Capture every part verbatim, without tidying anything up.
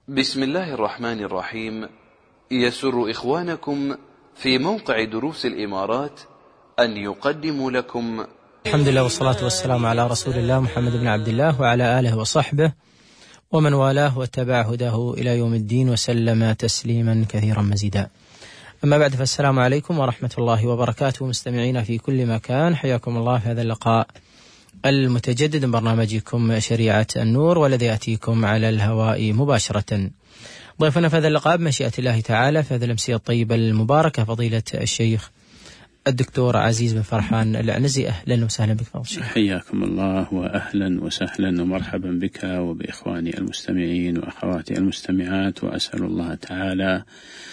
بسم الله الرحمن الرحيم. يسر إخوانكم في موقع دروس الإمارات أن يقدموا لكم الحمد لله والصلاة والسلام على رسول الله محمد بن عبد الله وعلى آله وصحبه ومن والاه واتبع هداه إلى يوم الدين وسلم تسليما كثيرا مزيدا. أما بعد، فالسلام عليكم ورحمة الله وبركاته. مستمعين في كل مكان، حياكم الله في هذا اللقاء المتجدد من برنامجكم شريعة النور، والذي يأتيكم على الهواء مباشرة. ضيفنا في هذا اللقاء بمشيئة الله تعالى في هذه الأمسية الطيبة المباركة فضيلة الشيخ الدكتور عزيز بن فرحان العنزي. أهلا وسهلا بك فضل الشيخ. حياكم الله وأهلا وسهلا ومرحبا بك وبإخواني المستمعين وأخواتي المستمعات، وأسأل الله تعالى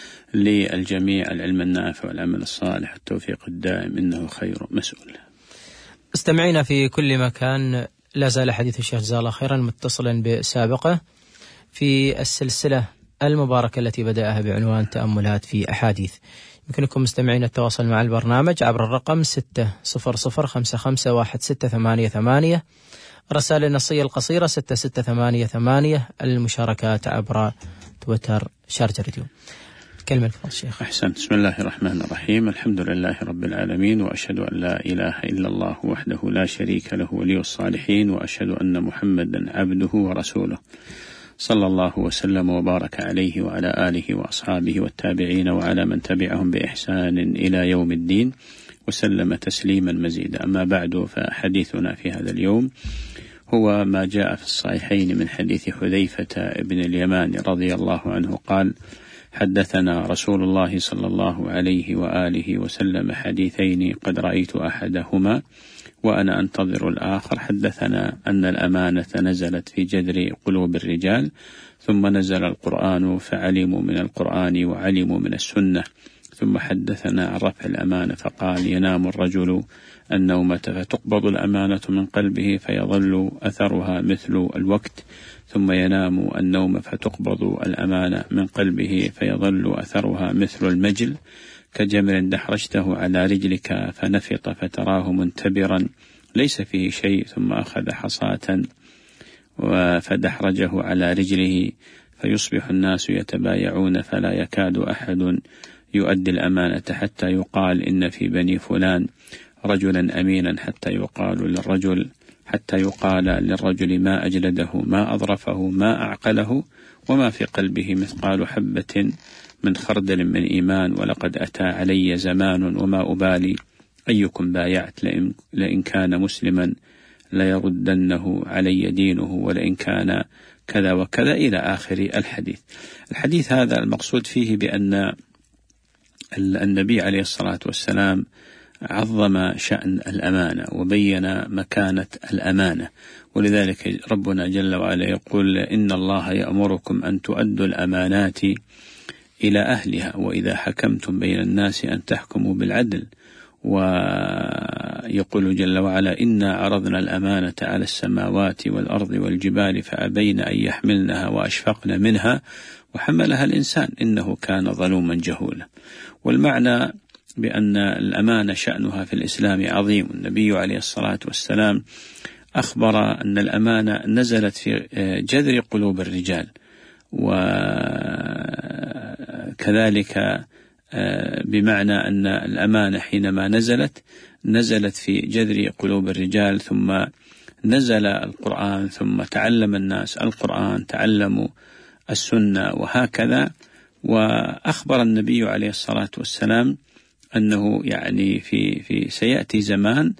للجميع العلم النافع والعمل الصالح، التوفيق الدائم، إنه خير مسؤول. استمعينا في كل مكان، لا زال حديث الشيخ جزاه الله خيرا متصلا بسابقه في السلسلة المباركة التي بدأها بعنوان تأملات في أحاديث. يمكنكم مستمعين التواصل مع البرنامج عبر الرقم ستة صفر صفر خمسة خمسة واحد ستة ثمانية ثمانية، رسائل النصية القصيرة ستة ستة ثمانية ثمانية، المشاركات عبر تويتر شارجة راديو. كلمة فضل الشيخ. أحسنت. بسم الله الرحمن الرحيم. الحمد لله رب العالمين، وأشهد أن لا إله إلا الله وحده لا شريك له ولي الصالحين، وأشهد أن محمدا عبده ورسوله، صلى الله وسلم وبارك عليه وعلى آله وأصحابه والتابعين وعلى من تبعهم بإحسان إلى يوم الدين، وسلم تسليما مزيدا. أما بعد، فحديثنا في هذا اليوم هو ما جاء في الصحيحين من حديث حذيفة بن اليمان رضي الله عنه قال: حدثنا رسول الله صلى الله عليه وآله وسلم حديثين قد رأيت أحدهما وأنا أنتظر الآخر. حدثنا أن الأمانة نزلت في جذر قلوب الرجال، ثم نزل القرآن فعلموا من القرآن وعلموا من السنة. ثم حدثنا عن رفع الأمانة فقال: ينام الرجل النومة فتقبض الأمانة من قلبه فيظل أثرها مثل الوقت، ثم ينام النوم فتقبض الأمانة من قلبه فيظل أثرها مثل المجل، كجمر دحرجته على رجلك فنفط فتراه منتبرا ليس فيه شيء، ثم أخذ حصاة فدحرجه على رجله فيصبح الناس يتبايعون فلا يكاد أحد يؤدي الأمانة حتى يقال إن في بني فلان رجلا أمينا، حتى يقال للرجل حتى يقال للرجل ما أجلده ما أظرفه ما أعقله وما في قلبه مثقال حبة من خردل من إيمان، ولقد أتى علي زمان وما أبالي أيكم بايعت، لئن, لئن كان مسلما ليردنه علي دينه، ولئن كان كذا وكذا إلى آخر الحديث. الحديث هذا المقصود فيه بأن النبي عليه الصلاة والسلام عظم شأن الأمانة وبين مكانة الأمانة، ولذلك ربنا جل وعلا يقول: إن الله يأمركم أن تؤدوا الأمانات إلى أهلها وإذا حكمتم بين الناس أن تحكموا بالعدل. ويقول جل وعلا: إنا عرضنا الأمانة على السماوات والأرض والجبال فأبين أن يحملنها وأشفقن منها وحملها الإنسان إنه كان ظلوما جهولا. والمعنى بأن الأمانة شأنها في الإسلام عظيم. النبي عليه الصلاة والسلام أخبر أن الأمانة نزلت في جذر قلوب الرجال، وكذلك بمعنى أن الأمانة حينما نزلت نزلت في جذر قلوب الرجال، ثم نزل القرآن، ثم تعلم الناس القرآن، تعلموا السنة، وهكذا. وأخبر النبي عليه الصلاة والسلام أنه يعني في في سيأتي زمان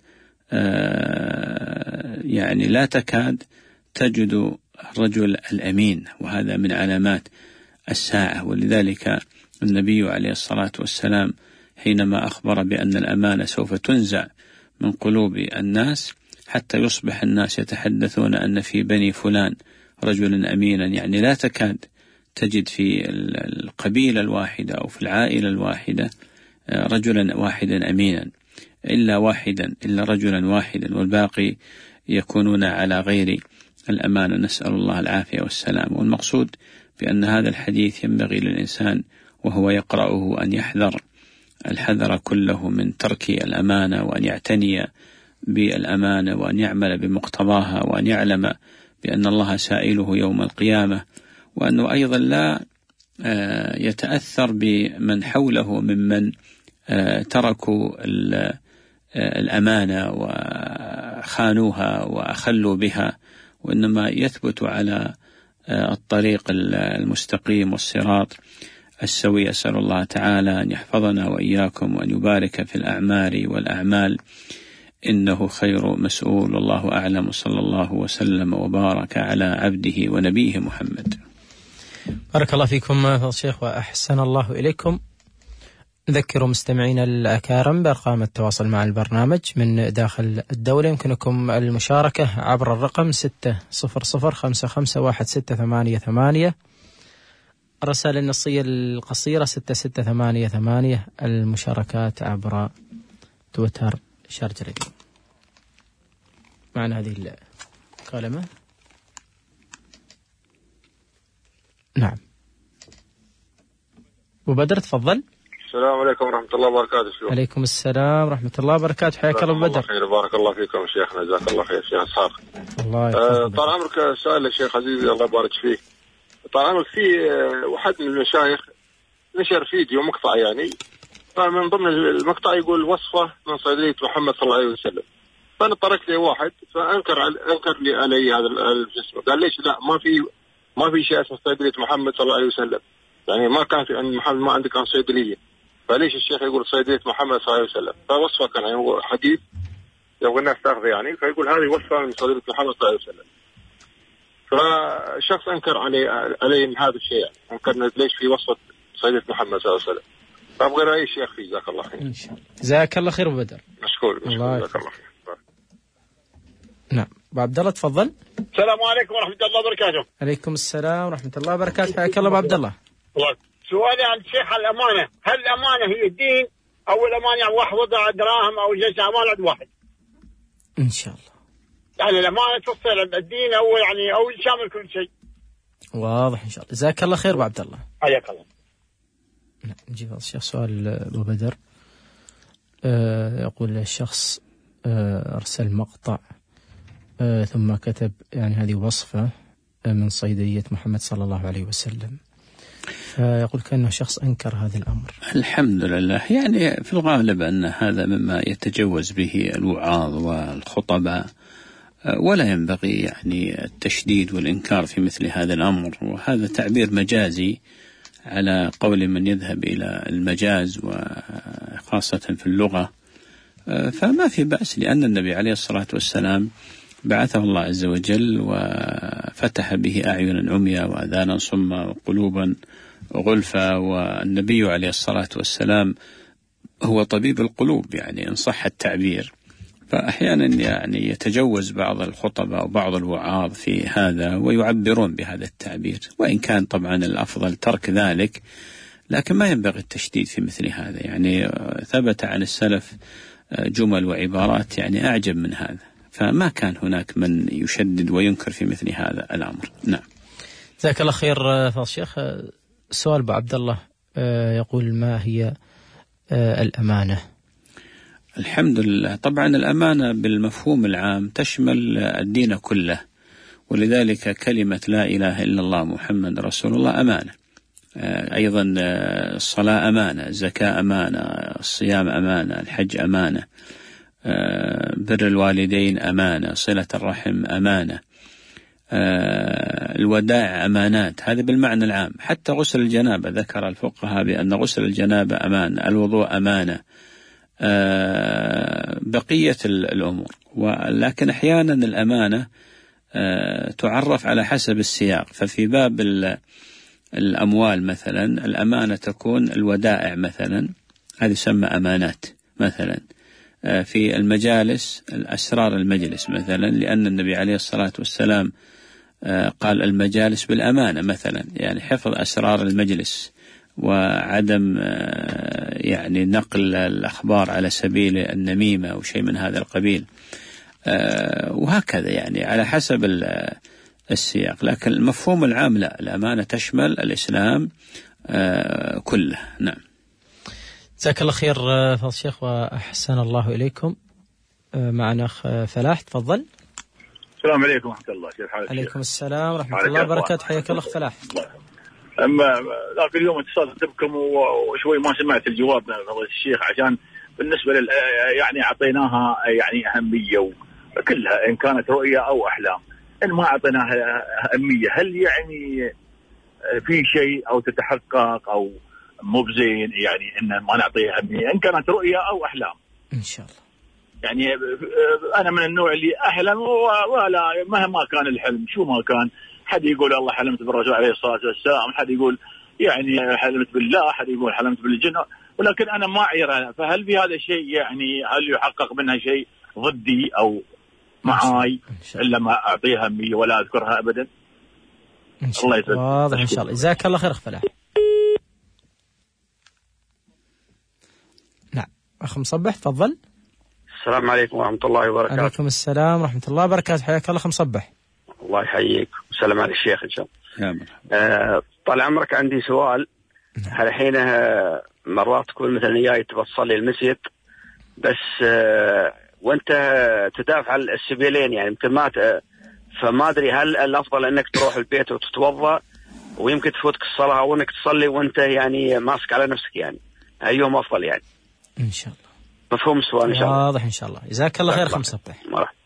يعني لا تكاد تجد الرجل الأمين، وهذا من علامات الساعة. ولذلك النبي عليه الصلاة والسلام حينما أخبر بأن الأمانة سوف تنزع من قلوب الناس حتى يصبح الناس يتحدثون أن في بني فلان رجلا أمينا، يعني لا تكاد تجد في القبيلة الواحدة أو في العائلة الواحدة رجلا واحدا أمينا إلا واحدا إلا رجلا واحدا، والباقي يكونون على غير الأمانة، نسأل الله العافية والسلام. والمقصود بأن هذا الحديث ينبغي للإنسان وهو يقرأه أن يحذر الحذر كله من ترك الأمانة، وأن يعتني بالأمانة، وأن يعمل بمقتضاها، وأن يعلم بأن الله سائله يوم القيامة، وأنه أيضا لا يتأثر بمن حوله ممن تركوا الأمانة وخانوها وأخلوا بها، وإنما يثبت على الطريق المستقيم والصراط السوي. أسأل الله تعالى أن يحفظنا وإياكم وأن يبارك في الأعمار والأعمال، إنه خير مسؤول. والله أعلم، وصلى الله وسلم وبارك على عبده ونبيه محمد. بارك الله فيكم فضيلة الشيخ وأحسن الله إليكم. نذكر مستمعينا الأكارم بأرقام التواصل مع البرنامج من داخل الدولة. يمكنكم المشاركة عبر الرقم ستة صفر صفر خمسة خمسة واحد ستة ثمانية ثمانية، الرسائل النصية القصيرة ستة ستة ثمانية ثمانية، المشاركات عبر تويتر شارجة راديو. معنا هذه الكلمة. نعم أبو بدر تفضل. السلام عليكم ورحمة الله وبركاته. شو؟ عليكم السلام ورحمة الله وبركاته. حياك الله أبو بدر. خير، بارك الله فيكم شيخنا، جزاك الله خير شيخ إسحاق. الله آه طال عمرك، سؤال للشيخ عزيزي الله يبارك فيه. طال عمرك، في واحد من المشايخ نشر فيديو مقطع يعني، فمن ضمن المقطع يقول وصفة من صيدلية محمد صلى الله عليه وسلم، فأنا طرقت لي واحد فأنكر أنكر لي علي هذا الجسم، قال ليش لا ما في ما في شيء اسمه صيدلية محمد صلى الله عليه وسلم، يعني ما كان في عند محمد، ما عندك عن صيدلية، فليش الشيخ يقول صيدلية محمد صلى الله عليه وسلم؟ فوصفة كان يعني هو حديث يبغى الناس تاخذه يعني، فيقول هذه وصفة من صيدلية محمد صلى الله عليه وسلم. فالشخص أنكر علي علي من هذا الشيء، يعني أنكر ليش في وصفة صيدلية محمد صلى الله عليه وسلم. فأبغى رأي الشيخ فيه، جزاك الله خير. إن شاء الله. جزاك الله خير أبو بدر. مشكور مشكور، جزاك الله خير. نعم أبو عبد الله تفضل. السلام عليكم ورحمة الله وبركاته. عليكم السلام ورحمة الله وبركاته. حياك الله أبو عبد الله. سؤالي عن الشيخ عن الأمانة، هل الأمانة هي الدين أو الأمانة يعني واحد وضع دراهم أو جلسة أمانة عند واحد؟ إن شاء الله. يعني الأمانة تفصل الدين أو يعني أو شامل كل شيء. واضح إن شاء الله. جزاك الله خير أبو عبد الله. حياك الله. نجيب الشيخ سؤال أبو بدر. أه يقول الشخص أه أرسل مقطع أه ثم كتب يعني هذه وصفة من صيدلية محمد صلى الله عليه وسلم، فيقول كأنه شخص أنكر هذا الأمر. الحمد لله، يعني في الغالب أن هذا مما يتجوز به الوعاظ والخطباء، ولا ينبغي يعني التشديد والإنكار في مثل هذا الأمر، وهذا تعبير مجازي على قول من يذهب إلى المجاز وخاصة في اللغة، فما في بأس، لأن النبي عليه الصلاة والسلام بعثه الله عز وجل وفتح به أعينا عميا وأذانا صما وقلوبا غلفا، والنبي عليه الصلاة والسلام هو طبيب القلوب يعني إن صح التعبير. فأحيانا يعني يتجوز بعض الخطباء وبعض الوعاظ في هذا ويعبرون بهذا التعبير، وإن كان طبعا الأفضل ترك ذلك، لكن ما ينبغي التشديد في مثل هذا. يعني ثبت عن السلف جمل وعبارات يعني أعجب من هذا، فما كان هناك من يشدد وينكر في مثل هذا الأمر. نعم. جزاك الله خير فضل الشيخ. سؤال أبو عبد الله يقول ما هي الأمانة؟ الحمد لله، طبعا الأمانة بالمفهوم العام تشمل الدين كله، ولذلك كلمة لا إله إلا الله محمد رسول الله أمانة. أيضا الصلاة أمانة، الزكاة أمانة، الصيام أمانة، الحج أمانة، بر الوالدين أمانة، صلة الرحم أمانة، الودائع أمانات، هذا بالمعنى العام. حتى غسل الجنابة ذكر الفقهاء بأن غسل الجنابة أمانة، الوضوء أمانة، بقية الأمور. ولكن أحيانا الأمانة تعرف على حسب السياق، ففي باب الأموال مثلا الأمانة تكون الودائع مثلا، هذه يسمى أمانات مثلا. في المجالس الأسرار المجلس مثلا، لأن النبي عليه الصلاة والسلام قال المجالس بالأمانة مثلا، يعني حفظ أسرار المجلس وعدم يعني نقل الأخبار على سبيل النميمة أو شيء من هذا القبيل، وهكذا يعني على حسب السياق. لكن المفهوم العام لا، الأمانة تشمل الإسلام كله. نعم. جزاك الله خير فضل الشيخ وأحسن الله إليكم. معنا أخ فلاح تفضل. السلام عليكم ورحمة الله. كيف حالك؟ عليكم السلام ورحمة الله وبركاته. حياك الله أخ فلاح. أما ذاك اليوم اتصلت بكم وشوي ما سمعت الجواب من فضيلة الشيخ، عشان بالنسبة لل يعني أعطيناها يعني أهمية كلها إن كانت رؤية أو أحلام. إن ما أعطيناها أهمية هل يعني في شيء أو تتحقق أو مو بزين يعني إن ما نعطيها أهمية إن كانت رؤية أو أحلام؟ إن شاء الله. يعني أنا من النوع اللي أحلم ولا مهما كان الحلم شو ما كان، حد يقول الله حلمت بالرسول عليه الصلاة والسلام، حد يقول يعني حلمت بالله، حد يقول حلمت بالجن، ولكن أنا ما أعيرها. فهل في هذا الشيء يعني هل يحقق منها شيء ضدي أو معاي إلا ما أعطيها أهمية ولا أذكرها أبدا؟ إن شاء الله يسلمك. واضح إن شاء الله. جزاك الله خير أخ فلاح. نعم أخ مصبح تفضل. السلام عليكم ورحمة الله وبركاته. عليكم السلام ورحمة الله وبركاته. حياك الله أخ مصبح. الله يحييك وسلام على الشيخ إن شاء الله. آه طال عمرك عندي سؤال. نعم. الحين مرات تكون مثلا جاي تبى تصلي المسجد بس آه وأنت تدافع عن السبيلين يعني مثل ما فما أدري هل الأفضل أنك تروح البيت وتتوضأ ويمكن تفوتك الصلاة أو أنك تصلي وأنت يعني ماسك على نفسك، يعني أيهم أفضل يعني؟ إن شاء الله. مفهوم السؤال إن شاء الله. واضح إن شاء الله. جزاك الله خير أخ مصبح.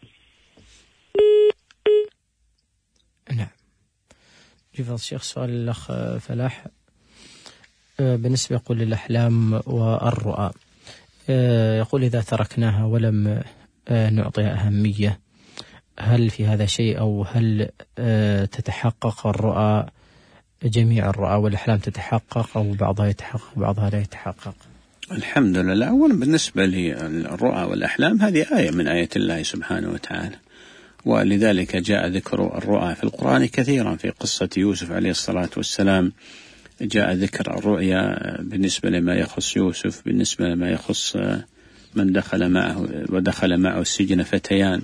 نعم. جيب الشيخ سؤال الأخ فلاح بالنسبة يقول للأحلام والرؤى، يقول إذا تركناها ولم نعطيها أهمية هل في هذا شيء أو هل تتحقق الرؤى جميع الرؤى والأحلام تتحقق أو بعضها يتحقق بعضها لا يتحقق؟ الحمد لله. أولا بالنسبة للرؤى والأحلام هذه آية من آيات الله سبحانه وتعالى، ولذلك جاء ذكر الرؤى في القرآن كثيرا. في قصة يوسف عليه الصلاة والسلام جاء ذكر الرؤيا بالنسبة لما يخص يوسف، بالنسبة لما يخص من دخل معه ودخل معه السجن فتيان.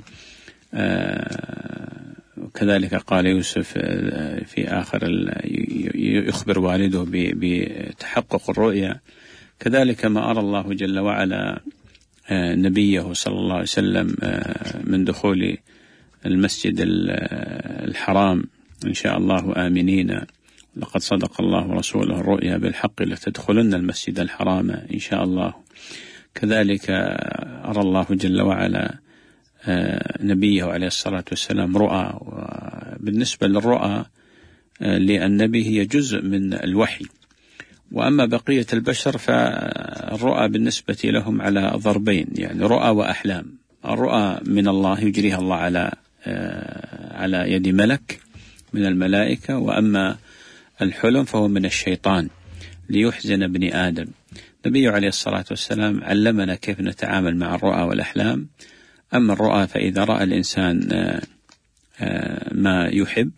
وكذلك قال يوسف في آخر يخبر والده بتحقق الرؤيا. كذلك ما أرى الله جل وعلا نبيه صلى الله عليه وسلم من دخول المسجد الحرام إن شاء الله آمنين، لقد صدق الله رسوله الرؤيا بالحق لتدخلن المسجد الحرام إن شاء الله. كذلك أرى الله جل وعلا نبيه عليه الصلاة والسلام رؤى. بالنسبة للرؤى للنبي هي جزء من الوحي، وأما بقية البشر فالرؤى بالنسبة لهم على ضربين، يعني رؤى وأحلام. الرؤى من الله يجريها الله على على يد ملك من الملائكة، وأما الحلم فهو من الشيطان ليحزن ابن آدم. النبي عليه الصلاة والسلام علمنا كيف نتعامل مع الرؤى والأحلام. أما الرؤى فإذا رأى الإنسان ما يحب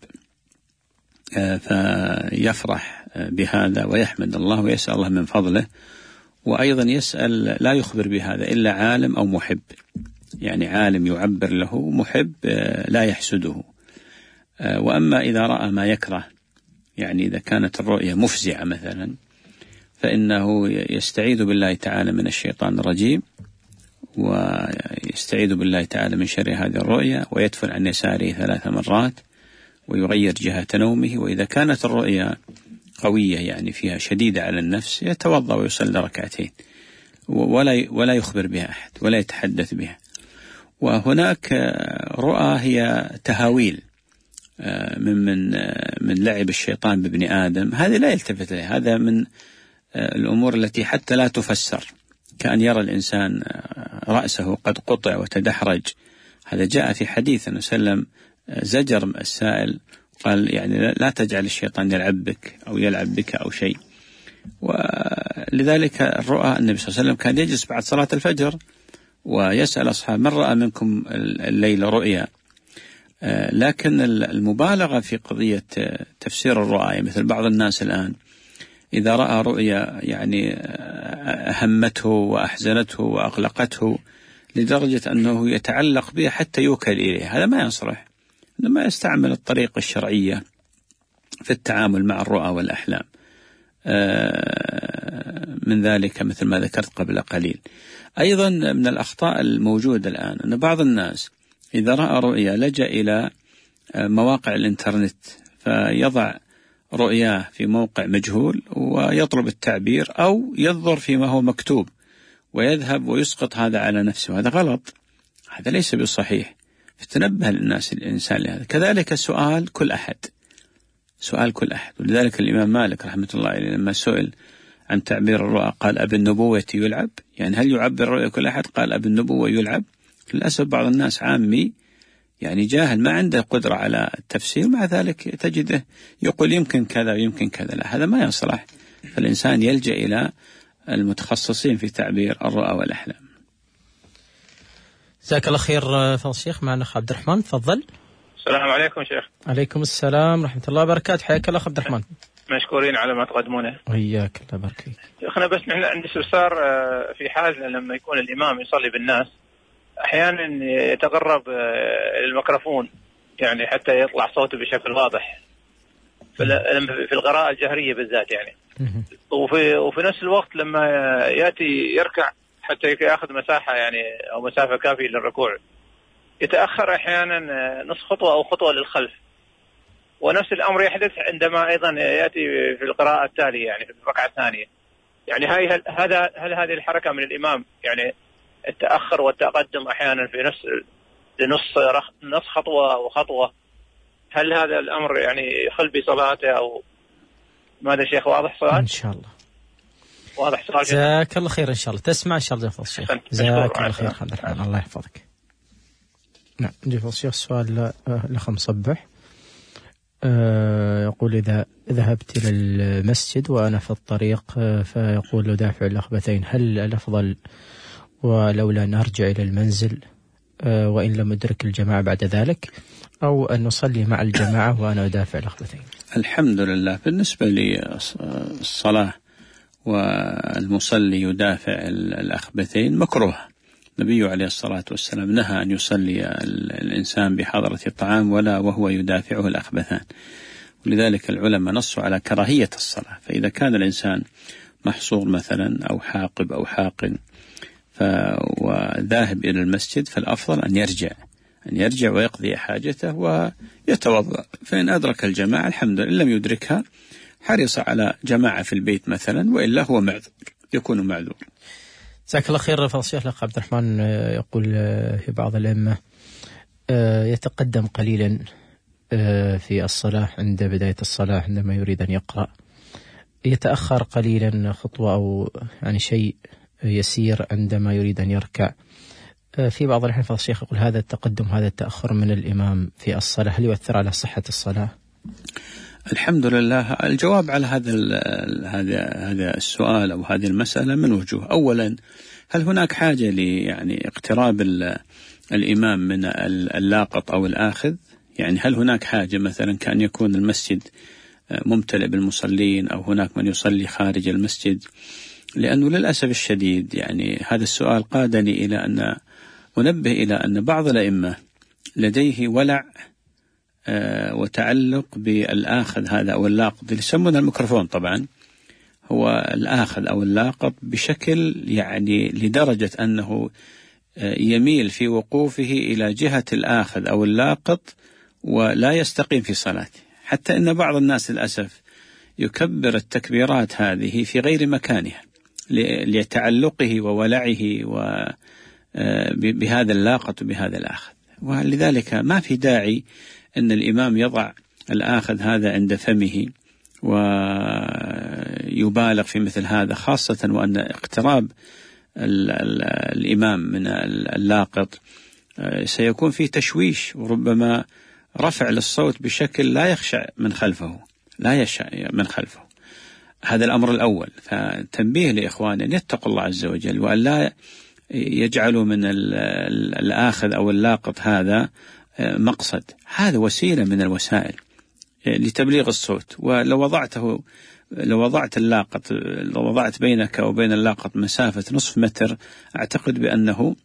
فيفرح بهذا ويحمد الله ويسأل الله من فضله، وأيضا يسأل لا يخبر بهذا إلا عالم أو محب، يعني عالم يعبر له، محب لا يحسده. وأما إذا رأى ما يكره، يعني إذا كانت الرؤية مفزعة مثلا، فإنه يستعيذ بالله تعالى من الشيطان الرجيم ويستعيذ بالله تعالى من شر هذه الرؤية، ويدفن عن يساره ثلاث مرات ويغير جهة نومه. وإذا كانت الرؤية قوية يعني فيها شديدة على النفس يتوضأ ويصلي ركعتين ولا ولا يخبر بها أحد ولا يتحدث بها. وهناك رؤى هي تهاويل من من من لعب الشيطان بابن آدم، هذه لا يلتفت إليها، هذا من الأمور التي حتى لا تفسر، كأن يرى الإنسان رأسه قد قطع وتدحرج. هذا جاء في حديث النبي صلى الله عليه وسلم زجر السائل، قال يعني لا تجعل الشيطان يلعب بك أو يلعب بك أو شيء. ولذلك الرؤى النبي صلى الله عليه وسلم كان يجلس بعد صلاة الفجر ويسأل أصحاب من رأى منكم الليل رؤيا. لكن المبالغة في قضية تفسير الرؤى، مثل بعض الناس الآن إذا رأى رؤيا يعني أهمته وأحزنته وأقلقته لدرجة أنه يتعلق بها حتى يوكل إليه، هذا ما يصلح. لما يستعمل الطريقة الشرعية في التعامل مع الرؤى والأحلام، من ذلك مثل ما ذكرت قبل قليل. أيضا من الأخطاء الموجودة الآن أن بعض الناس إذا رأى رؤيا لجأ إلى مواقع الإنترنت فيضع رؤياه في موقع مجهول ويطلب التعبير، أو ينظر فيما هو مكتوب ويذهب ويسقط هذا على نفسه. هذا غلط، هذا ليس بصحيح. فتنبه للناس الإنسان لهذا. كذلك سؤال كل أحد، سؤال كل أحد. ولذلك الإمام مالك رحمة الله عليه لما سئل عن تعبير الرؤى قال أبي النبوة يلعب، يعني هل يعبر رؤيا كل أحد؟ قال أبي النبوة يلعب. للأسف بعض الناس عامي يعني جاهل ما عنده قدرة على التفسير، مع ذلك تجده يقول يمكن كذا ويمكن كذا. لا، هذا ما يصلح. فالإنسان يلجأ إلى المتخصصين في تعبير الرؤى والأحلام. جزاك الله خير فضل الشيخ. معنا أخ عبد الرحمن، تفضل. السلام عليكم شيخ. عليكم السلام ورحمة الله وبركاته. حياك الله عبد الرحمن. مشكورين على ما تقدمونه. وياك، الله يبارك فيك. شيخنا بس نحن عندي استفسار في حال لما يكون الإمام يصلي بالناس أحيانا يتقرب الميكروفون يعني حتى يطلع صوته بشكل واضح في القراءة الجهرية بالذات يعني، وفي وفي نفس الوقت لما يأتي يركع حتى يأخذ مساحة يعني أو مسافة كافية للركوع يتأخر أحيانا نصف خطوة أو خطوة للخلف. ونفس الأمر يحدث عندما أيضا يأتي في القراءة التالية يعني في الركعة الثانية. يعني هاي هل هذا هل هذه الحركة من الإمام يعني التأخر والتقدم أحيانا في نفس لنص نص خطوة وخطوة، هل هذا الأمر يعني يخل بصلاته أو ماذا شيخ؟ واضح سؤال؟ إن شاء الله واضح سؤال. جزاك الله خير. إن شاء الله تسمع إن شاء الله يفضل الشيخ. جزاك الله خير عبد الرحمن، الله يحفظك. نعم، يفضل الشيخ. سؤال الأخ مصبح يقول إذا ذهبت إلى المسجد وأنا في الطريق فيقول دافع الأخبثين، هل الأفضل ولولا أن أرجع إلى المنزل وإن لم أدرك الجماعة بعد ذلك، أو أن نصلي مع الجماعة وأنا أدافع الأخبثين؟ الحمد لله. بالنسبة للصلاة والمصلي يدافع الأخبثين مكروه. النبي عليه الصلاة والسلام نهى أن يصلي الإنسان بحضرة الطعام ولا وهو يدافعه الأخبثان، ولذلك العلماء نصوا على كراهية الصلاة. فإذا كان الإنسان محصور مثلا أو حاقب أو حاقن وذاهب إلى المسجد فالأفضل أن يرجع أن يرجع ويقضي حاجته ويتوضأ. فإن أدرك الجماعة الحمد لله، إن لم يدركها حرص على جماعة في البيت مثلا، وإلا هو معذور، يكون معذور. جزاك الله خير. فالشيخ الأخ عبد الرحمن يقول في بعض الأئمة يتقدم قليلا في الصلاة عند بداية الصلاة عندما يريد أن يقرأ، يتأخر قليلا خطوة أو يعني شيء يسير عندما يريد أن يركع. في بعض الأحيان فالشيخ يقول هذا التقدم هذا التأخر من الإمام في الصلاة هل يؤثر على صحة الصلاة؟ الحمد لله. الجواب على هذا هذا هذا السؤال أو هذه المسألة من وجوه. أولا، هل هناك حاجة ل يعني اقتراب الإمام من اللاقط أو الآخذ؟ يعني هل هناك حاجة مثلا كأن يكون المسجد ممتلئ بالمصلين أو هناك من يصلي خارج المسجد؟ لأنه للأسف الشديد يعني هذا السؤال قادني إلى أن أنبه إلى أن بعض الأئمة لديه ولع وتعلق بالآخذ هذا أو اللاقط اللي يسمونه الميكروفون. طبعا هو الآخذ أو اللاقط بشكل يعني لدرجة أنه يميل في وقوفه إلى جهة الآخذ أو اللاقط ولا يستقيم في صلاته، حتى أن بعض الناس للأسف يكبر التكبيرات هذه في غير مكانها لتعلقه وولعه بهذا اللاقط وبهذا الآخذ. ولذلك ما في داعي أن الإمام يضع الآخذ هذا عند فمه ويبالغ في مثل هذا، خاصة وأن اقتراب ال ال الإمام من اللاقط سيكون فيه تشويش وربما رفع للصوت بشكل لا يخشع من خلفه لا يخشع من خلفه. هذا الأمر الأول. فتنبيه لإخواني أن يتقوا الله عز وجل وأن لا يجعلوا من الآخذ أو اللاقط هذا مقصد، هذا وسيلة من الوسائل لتبليغ الصوت. ولو وضعته لو وضعت اللاقط لو وضعت بينك وبين اللاقط مسافة نصف متر أعتقد بأنه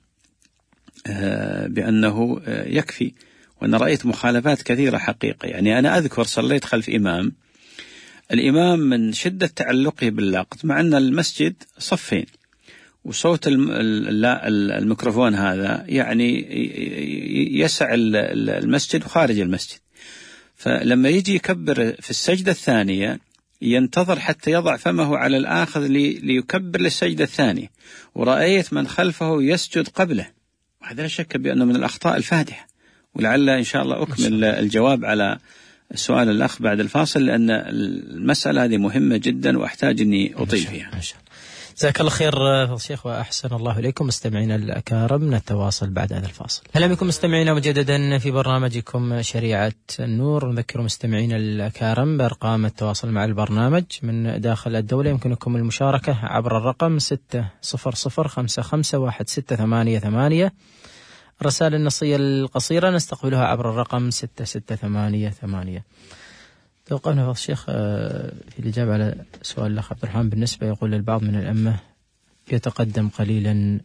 بأنه يكفي. وأنا رأيت مخالفات كثيرة حقيقة. يعني أنا أذكر صليت خلف إمام، الإمام من شدة تعلقه باللاقط مع أن المسجد صفين وصوت الميكروفون هذا يعني يسع المسجد وخارج المسجد، فلما يجي يكبر في السجدة الثانية ينتظر حتى يضع فمه على الآخذ ليكبر للسجدة الثانية، ورأيت من خلفه يسجد قبله، وهذا لا شك بأنه من الأخطاء الفادحة. ولعل إن شاء الله أكمل الجواب على سؤال الأخ بعد الفاصل، لأن المسألة هذه مهمة جدا وأحتاج أني أطيل فيها. جزاك الله خير فضيلة الشيخ وأحسن الله إليكم. مستمعينا الأكارم نتواصل بعد هذا الفاصل. أهلا بكم مستمعينا مجددا في برنامجكم شريعة النور. نذكر مستمعينا الأكارم بأرقام التواصل مع البرنامج من داخل الدولة. يمكنكم المشاركة عبر الرقم ستة صفر صفر خمسة خمسة واحد ستة ثمانية ثمانية. الرسائل النصية القصيرة نستقبلها عبر الرقم ستة ستة ثمانية ثمانية. توقفنا فضل الشيخ في الإجابة على سؤال الأخ عبد الرحمن. بالنسبة يقول البعض من الأمة يتقدم قليلا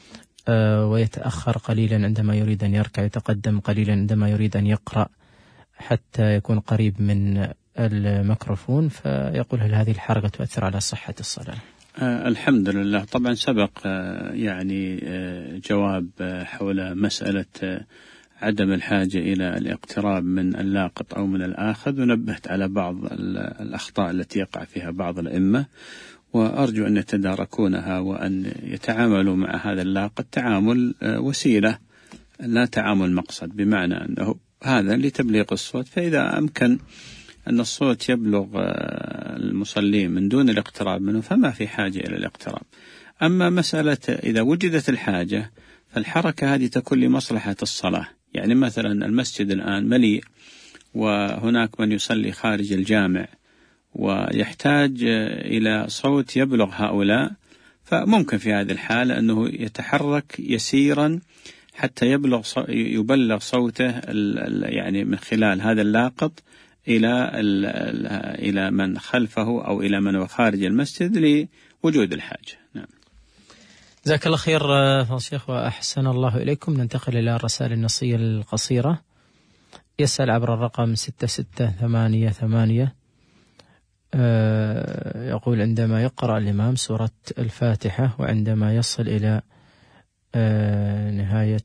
ويتأخر قليلا عندما يريد أن يركع، يتقدم قليلا عندما يريد أن يقرأ حتى يكون قريب من الميكروفون، فيقول هل هذه الحركة تؤثر على صحة الصلاة؟ آه الحمد لله. طبعا سبق آه يعني آه جواب آه حول مسألة آه عدم الحاجة إلى الاقتراب من اللاقط أو من الآخذ، ونبهت على بعض الأخطاء التي يقع فيها بعض الأئمة، وأرجو أن يتداركونها وأن يتعاملوا مع هذا اللاقط تعامل وسيلة لا تعامل مقصد، بمعنى أنه هذا لتبليغ الصوت، فإذا أمكن أن الصوت يبلغ المصلين من دون الاقتراب منه فما في حاجة إلى الاقتراب. أما مسألة إذا وجدت الحاجة فالحركة هذه تكون لمصلحة الصلاة، يعني مثلا المسجد الآن مليء وهناك من يصلي خارج الجامع ويحتاج إلى صوت يبلغ هؤلاء، فممكن في هذه الحالة أنه يتحرك يسيرا حتى يبلغ يبلغ صوته يعني من خلال هذا اللاقط إلى إلى من خلفه أو إلى من هو خارج المسجد لوجود الحاجة. نعم. جزاك الله خير فضيلة الشيخ وأحسن الله إليكم. ننتقل إلى الرسائل النصية القصيرة. يسأل عبر الرقم ستة ستة ثمانية ثمانية. يقول عندما يقرأ الإمام سورة الفاتحة وعندما يصل إلى نهاية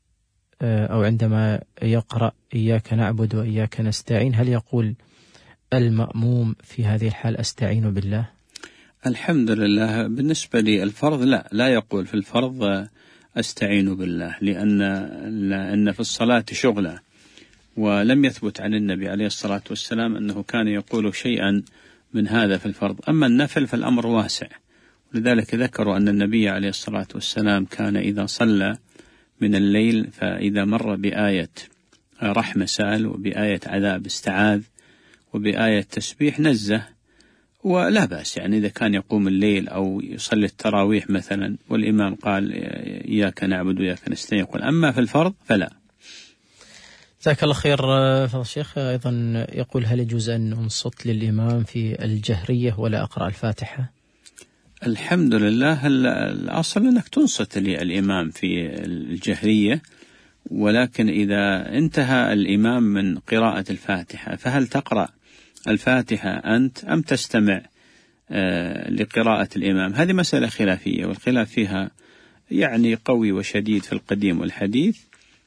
أو عندما يقرأ إياك نعبد وإياك نستعين، هل يقول المأموم في هذه الحال أستعين بالله؟ الحمد لله. بالنسبة للفرض لا لا يقول في الفرض أستعين بالله، لأن لأن في الصلاة شغلة، ولم يثبت عن النبي عليه الصلاة والسلام أنه كان يقول شيئا من هذا في الفرض. أما النفل فالأمر واسع، ولذلك ذكروا أن النبي عليه الصلاة والسلام كان إذا صلى من الليل فإذا مر بآية رحمة سال وبآية عذاب استعاذ وبآية تسبيح نزه، ولا بأس يعني إذا كان يقوم الليل أو يصلي التراويح مثلا والإمام قال إياك نعبد وإياك نستعين يقول. أما في الفرض فلا. جزاك الله خير فضل الشيخ. أيضا يقول هل يجوز أن أنصت للإمام في الجهرية ولا أقرأ الفاتحة؟ الحمد لله. الأصل أنك تنصت للإمام في الجهرية، ولكن إذا انتهى الإمام من قراءة الفاتحة فهل تقرأ الفاتحة أنت أم تستمع آه لقراءة الإمام؟ هذه مسألة خلافية، والخلاف فيها يعني قوي وشديد في القديم والحديث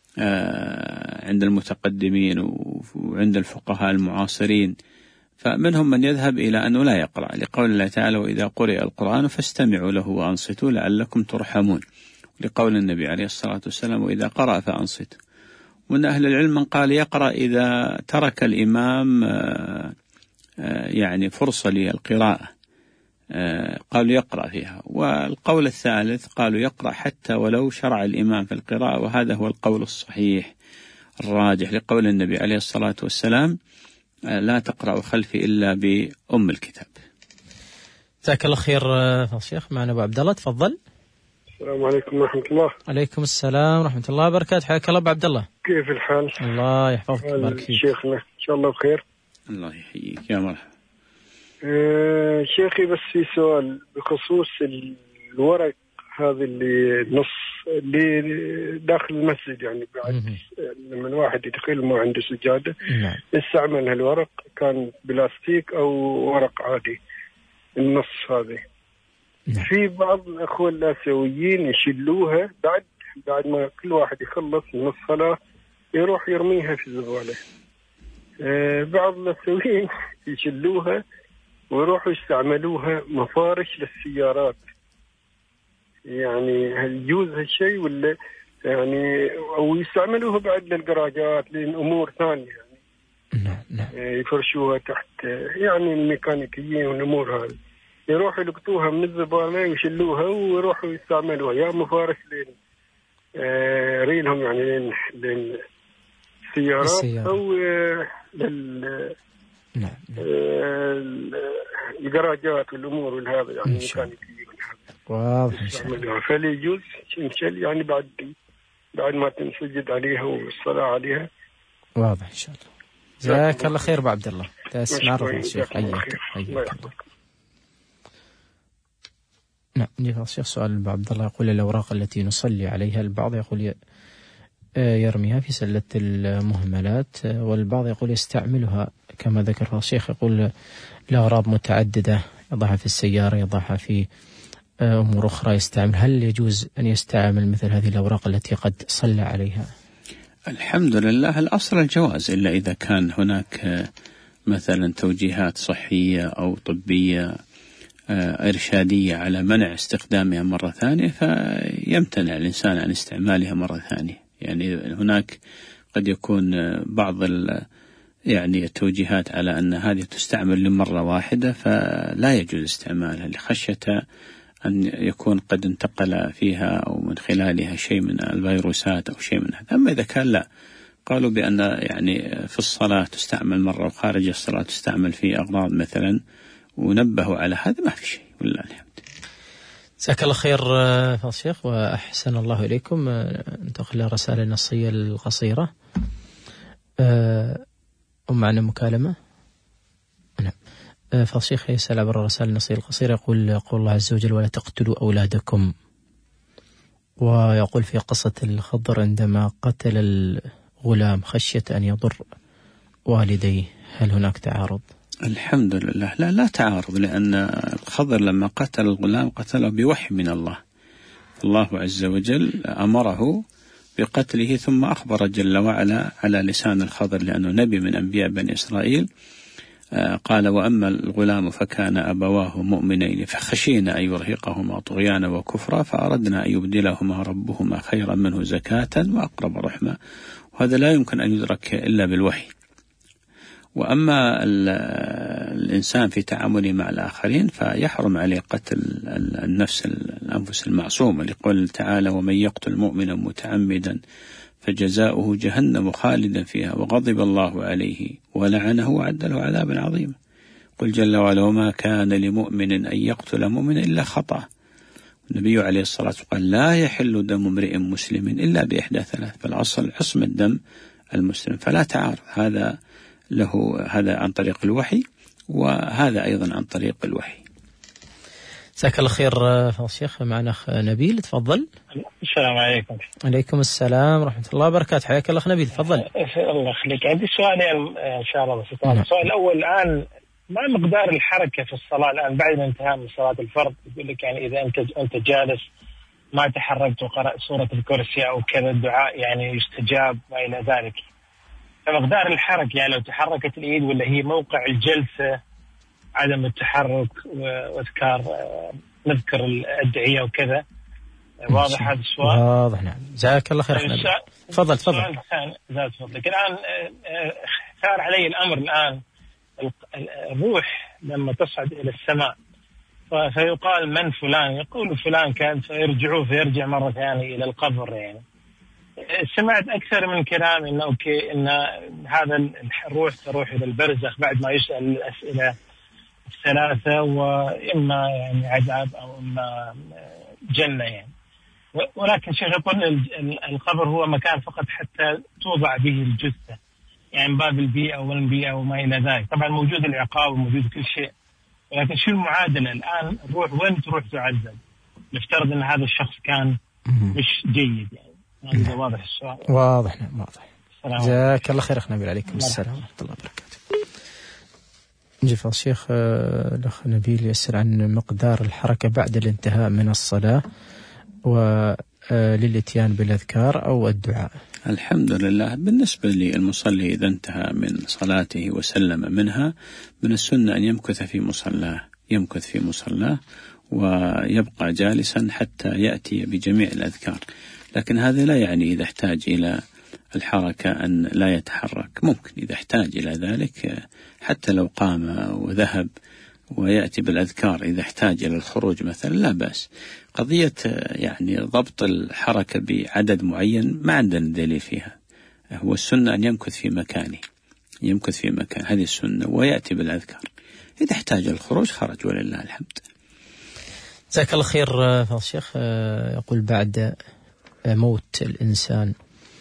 آه عند المتقدمين وعند الفقهاء المعاصرين. فمنهم من يذهب إلى أنه لا يقرأ، لقول الله تعالى وإذا قرئ القرآن فاستمعوا له وأنصتوا لعلكم ترحمون، لقول النبي عليه الصلاة والسلام وإذا قرأ فأنصتوا. ومن أهل العلم من قال يقرأ إذا ترك الإمام يعني فرصة للقراءة، قالوا يقرأ فيها. والقول الثالث قالوا يقرأ حتى ولو شرع الإمام في القراءة، وهذا هو القول الصحيح الراجح، لقول النبي عليه الصلاة والسلام لا تقرأ خلفي إلا بأم الكتاب. جزاك الله خير فضل الشيخ. معنا أبو عبد الله، تفضل. السلام عليكم ورحمة الله. عليكم السلام ورحمة الله وبركاته. حياك الله أبو عبد الله. كيف الحال؟ الله يحفظك ويبارك فيك. شيخنا إن شاء الله بخير. الله يحييك يا مرحبا. أه شيخي بس في سؤال بخصوص الورق هذا اللي نص اللي داخل المسجد، يعني بعد لما الواحد يدخل ما عنده سجادة نعم. استعمل هالورق كان بلاستيك أو ورق عادي، النص هذا في بعض الأخوة الآسيويين يشلوها بعد بعد ما كل واحد يخلص من الصلاة يروح يرميها في الزبالة. آه بعض الآسيويين يشلوها ويروحوا يستعملوها مفارش للسيارات. يعني هل يجوز هالشيء ولا يعني أو يستعملوها بعد للجراجات لأمور ثانية يعني نعم نعم يفرشوها تحت يعني الميكانيكيين والأمور هذه يروحوا يلقطوها من الزبالة ويشلوها ويروحوا يستعملوها يا مفارش لين آه رينهم يعني لين لين السيارات السيارة. أو آه لل نعم آه الجراجات والأمور والهذا يعني الميكانيكيين واضح. فلي يجوز شنشل يعني بعد بعد ما تنسجد عليها والصلاة عليها. واضح إن شاء الله. جزاك الله خير أبو عبد الله. تسمع رفض الشيخ. حياك حياك. نعم نجي الشيخ سؤال أبو عبد الله يقول الأوراق التي نصلي عليها البعض يقول يرميها في سلة المهملات والبعض يقول يستعملها كما ذكر الشيخ يقول لأغراض متعددة يضعها في السيارة يضعها في أمور أخرى يستعمل. هل يجوز أن يستعمل مثل هذه الأوراق التي قد صلى عليها؟ الحمد لله الأصل الجواز إلا إذا كان هناك مثلا توجيهات صحية أو طبية إرشادية على منع استخدامها مرة ثانية فيمتنع الإنسان عن استعمالها مرة ثانية. يعني هناك قد يكون بعض يعني التوجيهات على أن هذه تستعمل لمرة واحدة فلا يجوز استعمالها لخشية أن يكون قد انتقل فيها أو من خلالها شيء من الفيروسات أو شيء من هذا. أما إذا كان لا قالوا بأن يعني في الصلاة تستعمل مرة وخارج الصلاة تستعمل في أغراض مثلا ونبهوا على هذا ما في شيء والله الحمد. جزاك الله خير فضيلة الشيخ وأحسن الله إليكم. ننتقل للرسائل النصية القصيرة. ومعنا مكالمة. نعم فضيلة الشيخ يسأل عبر الرسائل النصية القصيرة يقول يقول الله عز وجل ولا تقتلوا أولادكم. ويقول في قصة الخضر عندما قتل الغلام خشية أن يضر والديه هل هناك تعارض؟ الحمد لله لا لا تعارض لأن الخضر لما قتل الغلام قتله بوحي من الله. الله عز وجل أمره بقتله ثم أخبر جل وعلا على لسان الخضر لأنه نبي من أنبياء بني إسرائيل قال وأما الغلام فكان أبواه مؤمنين فخشينا أن يرهقهما طغيانا وكفرا فأردنا أن يبدلهما ربهما خيرا منه زكاة وأقرب رحمة. وهذا لا يمكن أن يدرك إلا بالوحي. وأما الإنسان في تعامله مع الآخرين فيحرم عليه قتل النفس الأنفس المعصومة لقول تعالى ومن يقتل مؤمنا متعمدا فجزاؤه جهنم خالدا فيها وغضب الله عليه ولعنه وأعد له عذابا عظيما. قل جل وعلا وما كان لمؤمن أن يقتل مؤمنا إلا خطأ. النبي عليه الصلاة والسلام قال لا يحل دم امرئ مسلم إلا بإحدى ثلاث فالأصل عصمة دم المسلم فلا تعارض. هذا له هذا عن طريق الوحي وهذا أيضا عن طريق الوحي. جزاك الله خير فضيلة الشيخ. معنا أخ نبيل تفضل. السلام عليكم. عليكم السلام ورحمة الله وبركاته. حياك الله أخ نبيل تفضل. الله يخليك. عندي سؤالين إن شاء الله بسيط. السؤال الأول الآن ما مقدار الحركة في الصلاة الآن بعد الانتهاء من صلاة الفرض؟ يقول لك يعني إذا أنت أنت جالس ما تحركت وقرأت سورة الكرسي أو كذا الدعاء يعني يستجاب وإلى ذلك. فمقدار الحركة يعني لو تحركت الإيد ولا هي موقع الجلسة عدم التحرك واذكار نذكر الأدعية وكذا. واضح هذا السؤال؟ واضح نعم. جزاك الله خير. تفضل تفضل. السؤال الثاني ذات فضلك الآن ثار علي الأمر الآن الروح لما تصعد إلى السماء فيقال من فلان يقول فلان كان فيرجعوه فيرجع مرة ثانية إلى القبر. يعني سمعت أكثر من كلام إنه أوكي إن هذا الروح تروح إلى البرزخ بعد ما يسأل الأسئلة الثلاثة وإما يعني عذاب أو إما جنة يعني. ولكن شيخ يقول القبر هو مكان فقط حتى توضع به الجثة يعني باب البيئة والبيئة وما إلى ذلك. طبعا موجود العقاب وموجود كل شيء ولكن شو المعادلة الآن الروح وين تروح تعذب؟ نفترض أن هذا الشخص كان مش جيد يعني. هذا واضح السؤال. واضح نعم واضح. جزاك الله خير أخ نبيل. عليكم السلام ورحمة الله وبركاته. جيف الشيخ، الأخ نبيل يسأل عن مقدار الحركة بعد الانتهاء من الصلاة وللاتيان بالأذكار أو الدعاء. الحمد لله، بالنسبة للمصلي إذا انتهى من صلاته وسلم منها، من السنة أن يمكث في مصلاه يمكث في مصلاه ويبقى جالسا حتى يأتي بجميع الأذكار. لكن هذا لا يعني إذا احتاج إلى الحركة أن لا يتحرك، ممكن إذا احتاج إلى ذلك حتى لو قام وذهب ويأتي بالأذكار. إذا احتاج إلى الخروج مثلا لا بأس. قضية يعني ضبط الحركة بعدد معين ما عندنا دليل فيها، هو السنة أن يمكث في مكانه يمكث في مكان هذه السنة ويأتي بالأذكار. إذا احتاج الخروج خرج ولله الحمد. جزاك الله خير فضل الشيخ. يقول بعد موت الإنسان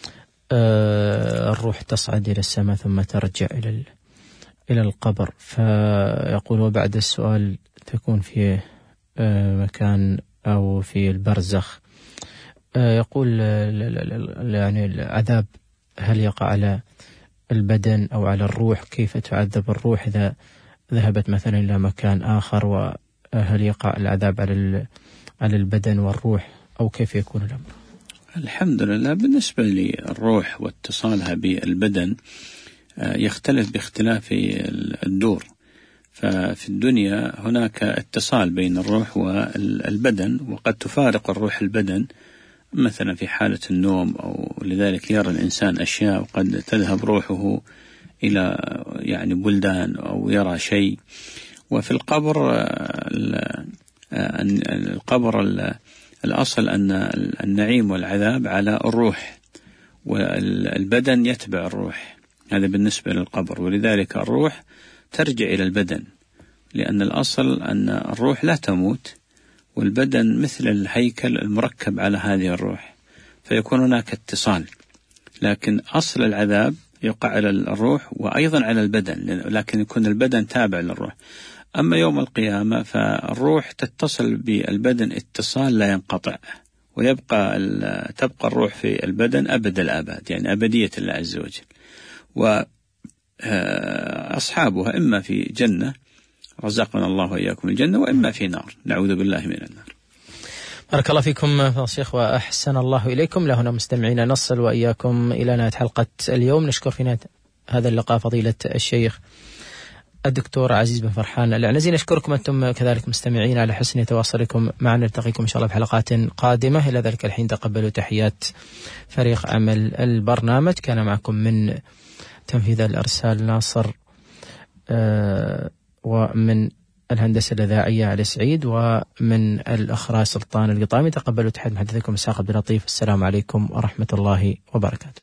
الروح تصعد إلى السماء ثم ترجع إلى إلى القبر، فيقول وبعد السؤال تكون في مكان أو في البرزخ. يقول يعني العذاب هل يقع على البدن أو على الروح؟ كيف تعذب الروح إذا ذهبت مثلا إلى مكان آخر؟ وهل يقع العذاب على على البدن والروح أو كيف يكون الأمر؟ الحمد لله، بالنسبة للروح واتصالها بالبدن يختلف باختلاف الدور. ففي الدنيا هناك اتصال بين الروح والبدن، وقد تفارق الروح البدن مثلا في حالة النوم، أو لذلك يرى الإنسان أشياء وقد تذهب روحه إلى يعني بلدان أو يرى شيء. وفي القبر القبر الأصل أن النعيم والعذاب على الروح والبدن يتبع الروح، هذا بالنسبة للقبر. ولذلك الروح ترجع إلى البدن، لأن الأصل أن الروح لا تموت والبدن مثل الهيكل المركب على هذه الروح، فيكون هناك اتصال. لكن أصل العذاب يقع على الروح وأيضا على البدن، لكن يكون البدن تابع للروح. أما يوم القيامة فالروح تتصل بالبدن اتصال لا ينقطع، ويبقى تبقى الروح في البدن أبد الآباد، يعني أبدية الله عز وجل. وأصحابها إما في جنة رزقنا الله وإياكم الجنة، وإما في نار نعوذ بالله من النار. بارك الله فيكم فضل الشيخ وأحسن الله إليكم. لهنا مستمعين نصل وإياكم إلى نهاية حلقة اليوم. نشكر في نهاية هذا اللقاء فضيلة الشيخ الدكتور عزيز بن فرحان العنزي. نشكركم أنتم كذلك مستمعين على حسن تواصلكم معنا. نلتقيكم إن شاء الله في حلقات قادمة. إلى ذلك الحين تقبلوا تحيات فريق عمل البرنامج. كان معكم من تنفيذ الإرسال ناصر آه ومن الهندسة الإذاعية علي سعيد، ومن الأخراج سلطان القطامي. تقبلوا تحيات محدثكم إسحاق عبد اللطيف. السلام عليكم ورحمة الله وبركاته.